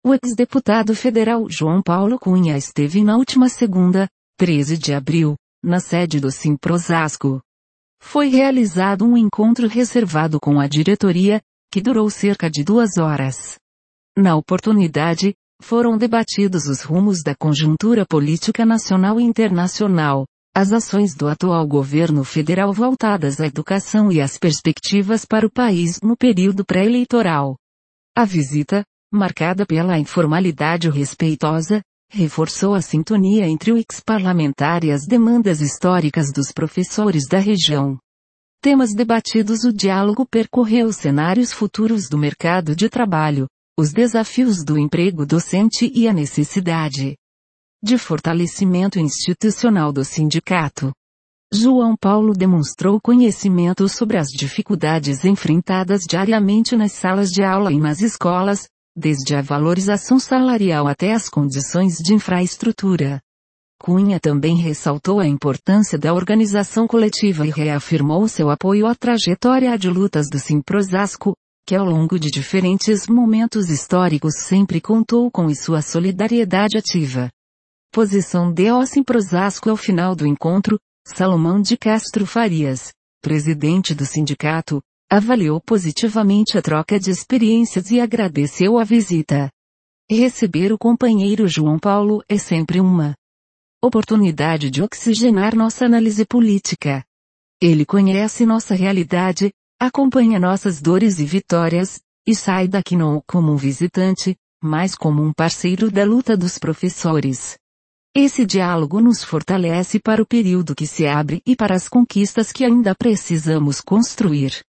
O ex-deputado federal João Paulo Cunha esteve na última segunda, 13 de abril, na sede do Simprosasco. Foi realizado um encontro reservado com a diretoria, que durou cerca de 2 horas. Na oportunidade, foram debatidos os rumos da conjuntura política nacional e internacional, as ações do atual governo federal voltadas à educação e as perspectivas para o país no período pré-eleitoral. A visita, marcada pela informalidade respeitosa, reforçou a sintonia entre o ex-parlamentar e as demandas históricas dos professores da região. Temas debatidos: o diálogo percorreu os cenários futuros do mercado de trabalho, os desafios do emprego docente e a necessidade de fortalecimento institucional do sindicato. João Paulo demonstrou conhecimento sobre as dificuldades enfrentadas diariamente nas salas de aula e nas escolas, desde a valorização salarial até as condições de infraestrutura. Cunha também ressaltou a importância da organização coletiva e reafirmou seu apoio à trajetória de lutas do Simprosasco, que ao longo de diferentes momentos históricos sempre contou com sua solidariedade ativa. Posição do Simprosasco. Ao final do encontro, Salomão de Castro Farias, presidente do sindicato, avaliou positivamente a troca de experiências e agradeceu a visita. Receber o companheiro João Paulo é sempre uma oportunidade de oxigenar nossa análise política. Ele conhece nossa realidade, acompanha nossas dores e vitórias, e sai daqui não como um visitante, mas como um parceiro da luta dos professores. Esse diálogo nos fortalece para o período que se abre e para as conquistas que ainda precisamos construir.